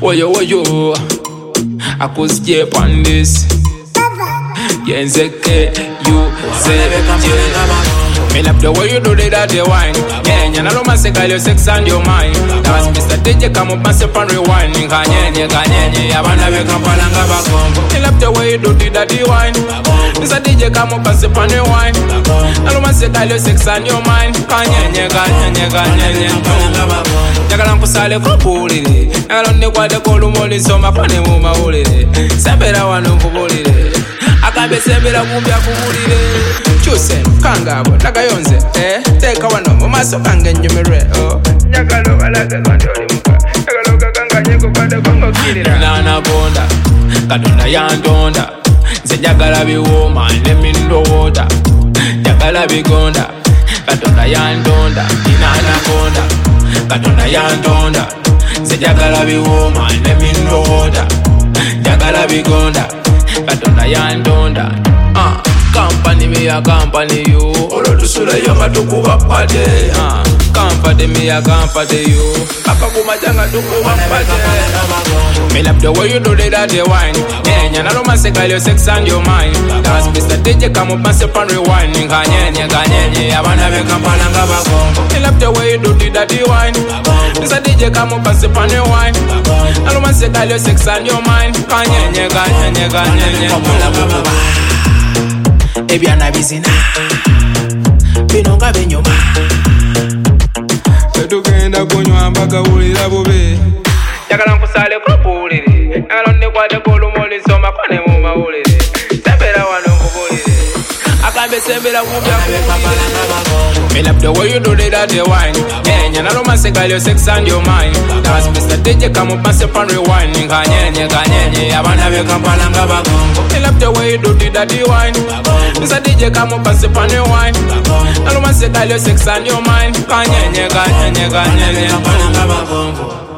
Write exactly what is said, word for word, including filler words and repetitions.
Woyo woyo, akusikie on this. Yenzeke, you say, me love the way you do the dirty wine. Yeah, you know my say your sex and your mind. That's Mister D J come up and step and rewind. Kanye, kanye, I wanna be kampalanga bakombo. Me love the way you do the dirty wine. Mister D J come up and step and rewind. I know my say your sex and your mind. Kanye, kanye, kanye, kampalanga bakombo. Jagala nkusale kupulire. Jagala ndikwate kolumoli soma pane mu mawulire. Sembera wano nkubulire. Akambe sembera kumbya kubulire. Chuse kangabo nakayonze eh teka wano mumaso kange nyumire oh nyakalo balaga kandoli muka nyakalo kakanganye kubada kongo kirira nana bonda kadonda yandonda nze jagala biwoma nemi ndowota jagala bigonda kadonda yandonda nana bonda kadonda yandonda nze jagala biwoma nemi ndowota jagala bigonda kadonda yandonda ah company me a company you olo tusula yanga tukuba pade ah company me a company you papa kumajanga tukuba pade me love the way you do the dirty wine yeah you know my say your sex and your mind that's Mister D J come up and step and rewind kanye kanye I wanna be kampalanga bakombo me love the way you do the dirty wine Mister D J come up and step and rewind I know my say your sex and your mind kanye kanye kanye kampalanga Ebyana bizina binonga benyoma tetugenda kunywa mpaka wulira bube njagala nkusale kupulire njagala ndikwate kolumoli soma kwane mu mawulire sembera wano nkubulire akambe sembera kumbya me love the way you do the dirty wine yeah you know my say your sex and your mind that's Mister D J come up and step and rewind kanye kanye I wanna be kampalanga bakombo me love the way you do the dirty wine Mister D J come up and step and rewind I know my say your sex and your mind kanye kanye kanye kampalanga bakombo